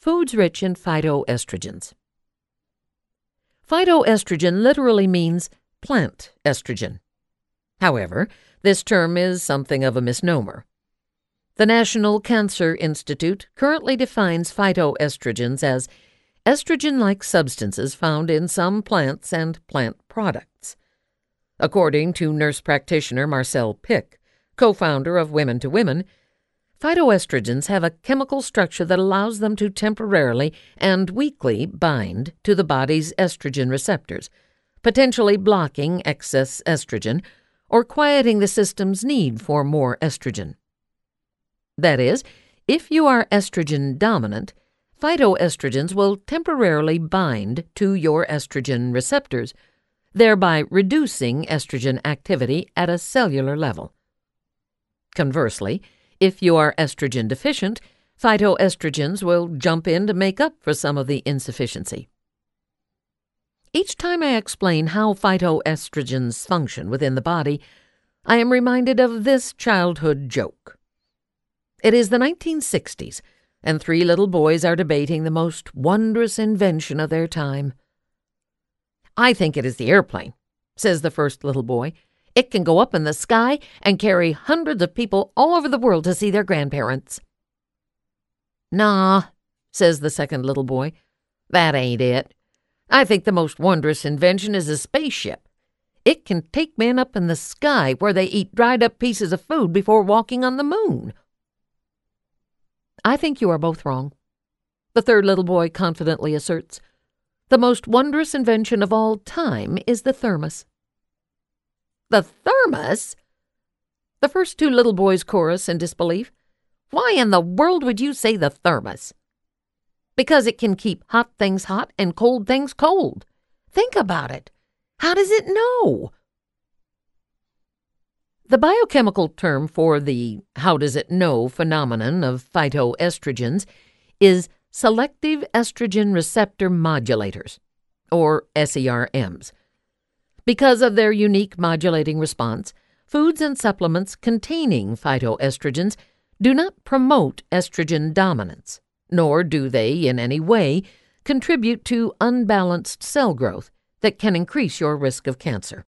Foods rich in phytoestrogens. Phytoestrogen literally means plant estrogen. However, this term is something of a misnomer. The National Cancer Institute currently defines phytoestrogens as estrogen-like substances found in some plants and plant products. According to nurse practitioner Marcelle Pick, co-founder of Women to Women, phytoestrogens have a chemical structure that allows them to temporarily and weakly bind to the body's estrogen receptors, potentially blocking excess estrogen or quieting the system's need for more estrogen. That is, if you are estrogen dominant, phytoestrogens will temporarily bind to your estrogen receptors, thereby reducing estrogen activity at a cellular level. Conversely, if you are estrogen deficient, phytoestrogens will jump in to make up for some of the insufficiency. Each time I explain how phytoestrogens function within the body, I am reminded of this childhood joke. It is the 1960s, and 3 little boys are debating the most wondrous invention of their time. "I think it is the airplane," says the first little boy. "It can go up in the sky and carry hundreds of people all over the world to see their grandparents." "Nah," says the second little boy. "That ain't it. I think the most wondrous invention is a spaceship. It can take men up in the sky where they eat dried-up pieces of food before walking on the moon." "I think you are both wrong," the third little boy confidently asserts. "The most wondrous invention of all time is the thermos." "The thermos?" The first 2 little boys chorus in disbelief. "Why in the world would you say the thermos?" "Because it can keep hot things hot and cold things cold. Think about it. How does it know?" The biochemical term for the "how does it know" phenomenon of phytoestrogens is selective estrogen receptor modulators, or SERMs. Because of their unique modulating response, foods and supplements containing phytoestrogens do not promote estrogen dominance, nor do they in any way contribute to unbalanced cell growth that can increase your risk of cancer.